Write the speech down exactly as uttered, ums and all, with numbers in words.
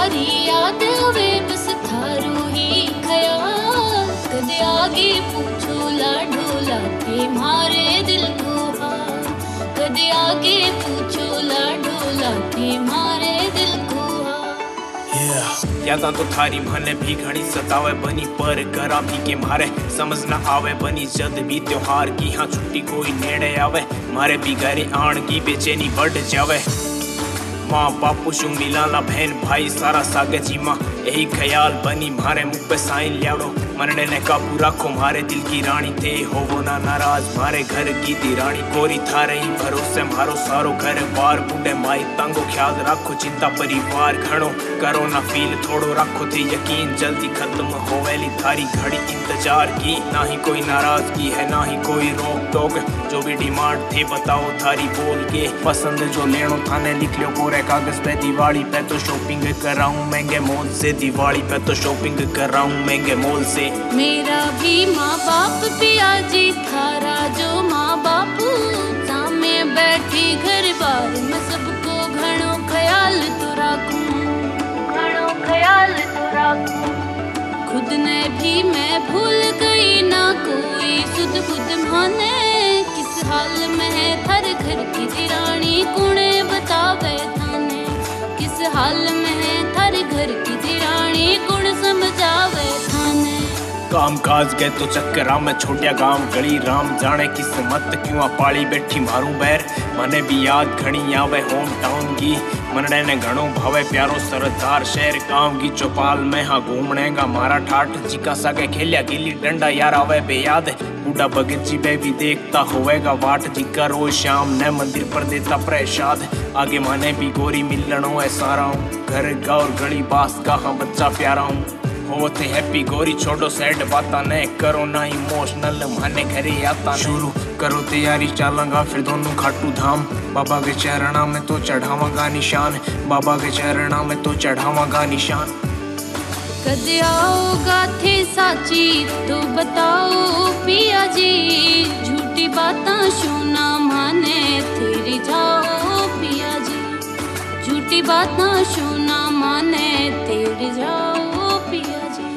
थारी याद आवे बस थारू ही ख्याल। कदे आगे पूछो लाडो लाके मारे दिल को हाल। कदे आगे पूछो लाडो लाके मारे दिल को हाल। यादा तो थारी मने भी घनी सतावे बनी पर घरा भी के मारे समझ ना आवे बनी जद भी त्योहार की हाँ छुट्टी कोई नेड़े आवे मारे भी घरे आण की बेचैनी बढ़ जावे। माँ बापू शु मिलाला बहन भाई सारा सागे जी माँ यही ख्याल बनी मारे मुख पे साइन लियाड़ो मरने ने काबू रखो मारे दिल की रानी थे हो वो ना नाराज मारे घर की दी रानी कोरी था रही भरोसे मारो सारो घर बार बूढ़े माई तंगो ख्याल रखो चिंता परिवार घणो करो ना फील थोड़ो रखो थे यकीन जल्दी खत्म होवेली थारी घड़ी इंतजार की ना ही कोई नाराजगी है ना ही कोई रोक टोक जो भी डिमांड थे बताओ थारी बोल के पसंद जो लेनो थाने लिख लो पूरे कागज पे दिवाली पे तो शॉपिंग कर रहा हूँ महंगे मॉल से दिवाली पे तो शॉपिंग कर रहा हूँ महंगे मॉल से। मेरा भी माँ बाप पिया जी थारा जो माँ बापू सामने बैठी घर बार में सबको घणो ख्याल तो राखूं घणो ख्याल तो राखूं। खुद ने भी मैं भूल गई ना कोई सुध बुध माने किस हाल में है थारे घर की दिरानी कुणे बतावे थाने किस हाल में है थारे घर की दिरानी कुण समझावे थाने। काम काज गए तो चक्करा में छोटिया गांव गली राम जाने किस्मत क्यों पाली बैठी मारू बैर मने भी याद घनी आवे होम टाउन की मनने ने घणो भावे प्यारो सरदार शहर गांव की चौपाल में हाँ घूमने का मारा ठाठ जिका सके खेलिया गिल्ली डंडा यार आवे बेयाद बूढ़ा भगत जी बे भी देखता होवेगा वाट जिका रोज शाम ने मंदिर पर देता प्रसाद आगे माने भी गोरी मिलनो है सारा हूँ घर गौर गली बास का हाँ बच्चा प्यारा हूँ हो थे हैप्पी गोरी छोड़ो सैड बाता ने करो ना इमोशनल माने घरे आता शुरू करो तैयारी चलांगा फिर दोनों खाटू धाम बाबा के चरणा में तो चढ़ावांगा निशान बाबा के चरणा में तो चढ़ावांगा निशान। कदे आओगा थे साची तो बताओ पिया जी झूठी बातें सुना माने तेरी जाओ पिया जी झूठी बातें सुना माने तेरी जाओ पिया जी।